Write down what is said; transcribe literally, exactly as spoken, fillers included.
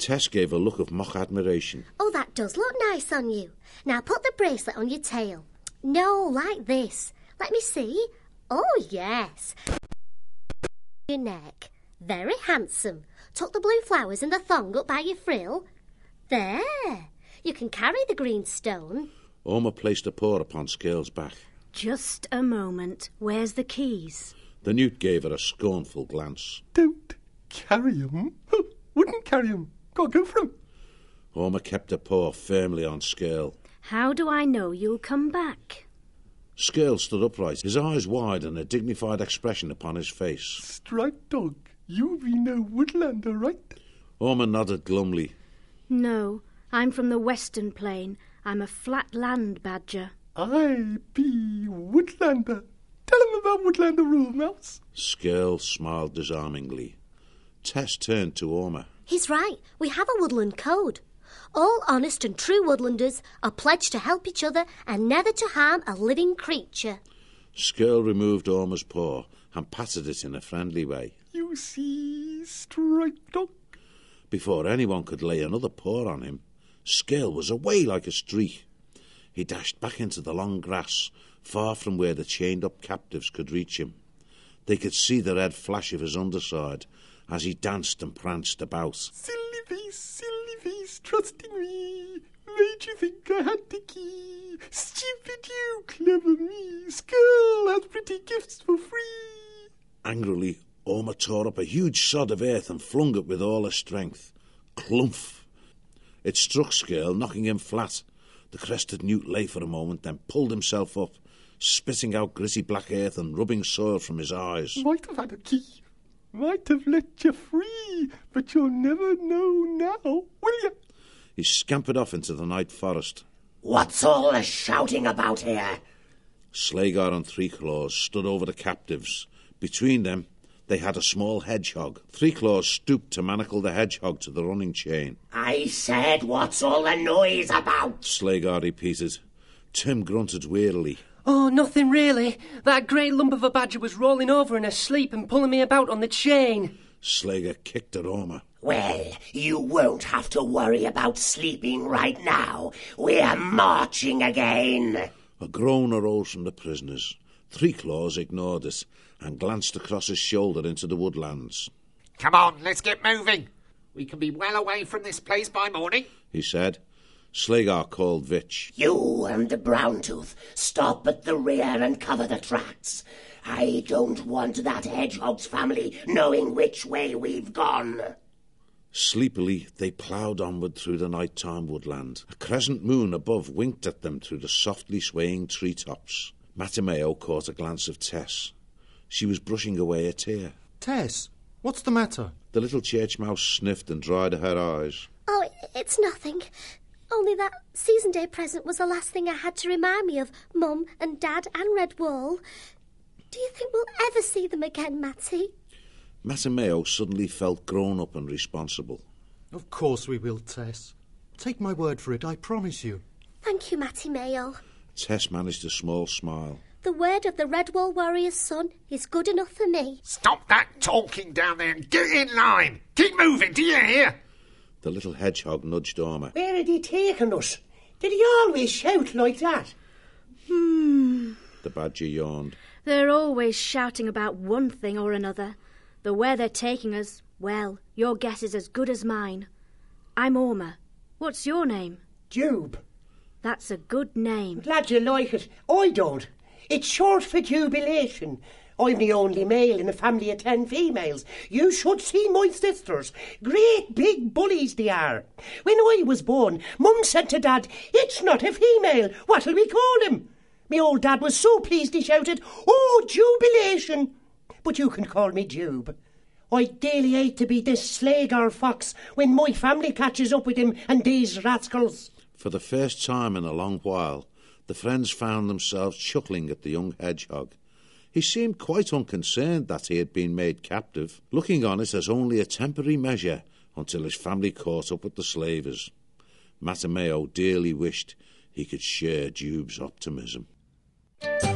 Tess gave a look of mock admiration. Oh, that does look nice on you. Now put the bracelet on your tail. No, like this. Let me see. Oh, yes. Your neck. Very handsome. Tuck the blue flowers and the thong up by your frill. There. You can carry the green stone. Orma placed a paw upon Scales' back. Just a moment. Where's the keys? The newt gave her a scornful glance. Don't carry 'em. Wouldn't carry 'em. Gotta go for 'em. Orma kept her paw firmly on Scale. How do I know you'll come back? Scale stood upright, his eyes wide and a dignified expression upon his face. Striped dog, you be no woodlander, right? Orma nodded glumly. No, I'm from the Western Plain. I'm a flat land badger. I be woodlander. Tell him about woodlander rule, Mouse. Scale smiled disarmingly. Tess turned to Orma. He's right. We have a woodland code. All honest and true woodlanders are pledged to help each other and never to harm a living creature. Scale removed Orma's paw and patted it in a friendly way. You see, Striped dog? Before anyone could lay another paw on him, Scale was away like a streak. He dashed back into the long grass, far from where the chained-up captives could reach him. They could see the red flash of his underside as he danced and pranced about. Silly face, silly face, trusting me. Made you think I had the key. Stupid you, clever me. Skull has pretty gifts for free. Angrily, Orma tore up a huge sod of earth and flung it with all her strength. Clumph! It struck Scale, knocking him flat. The crested newt lay for a moment, then pulled himself up, spitting out gritty black earth and rubbing soil from his eyes. Might have had a key. Might have let you free, but you'll never know now, will you? He scampered off into the night forest. What's all the shouting about here? Slagar and Three Claws stood over the captives. Between them, they had a small hedgehog. Three Claws stooped to manacle the hedgehog to the running chain. I said, what's all the noise about? Slagar repeated. Tim grunted wearily. Oh, nothing really. That great lump of a badger was rolling over in her sleep and pulling me about on the chain. Slagar kicked at Orma. Well, you won't have to worry about sleeping right now. We're marching again. A groan arose from the prisoners. Three Claws ignored it and glanced across his shoulder into the woodlands. Come on, let's get moving. We can be well away from this place by morning, he said. Slagar called Vitch. You and the Brown-tooth, stop at the rear and cover the tracks. I don't want that hedgehog's family knowing which way we've gone. Sleepily, they ploughed onward through the night-time woodland. A crescent moon above winked at them through the softly swaying treetops. Matameo caught a glance of Tess. She was brushing away a tear. Tess, what's the matter? The little church mouse sniffed and dried her eyes. Oh, it's nothing. Only that season day present was the last thing I had to remind me of Mum and Dad and Redwall. Do you think we'll ever see them again, Matty? Matameo suddenly felt grown up and responsible. Of course we will, Tess. Take my word for it, I promise you. Thank you, Matty Mayo. Tess managed a small smile. The word of the Redwall warrior's son is good enough for me. Stop that talking down there and get in line. Keep moving, do you hear? The little hedgehog nudged Orma. Where had he taken us? Did he always shout like that? Hmm. The badger yawned. They're always shouting about one thing or another. But where they're taking us, well, your guess is as good as mine. I'm Orma. What's your name? Jube. That's a good name. Glad you like it. I don't. It's short for jubilation. I'm the only male in a family of ten females. You should see my sisters. Great big bullies they are. When I was born, Mum said to Dad, it's not a female. What'll we call him? Me old Dad was so pleased he shouted, oh, jubilation. But you can call me Jube. I'd daily hate to be this Slagar fox when my family catches up with him and these rascals. For the first time in a long while, the friends found themselves chuckling at the young hedgehog. He seemed quite unconcerned that he had been made captive, looking on it as only a temporary measure until his family caught up with the slavers. Matameo dearly wished he could share Jube's optimism.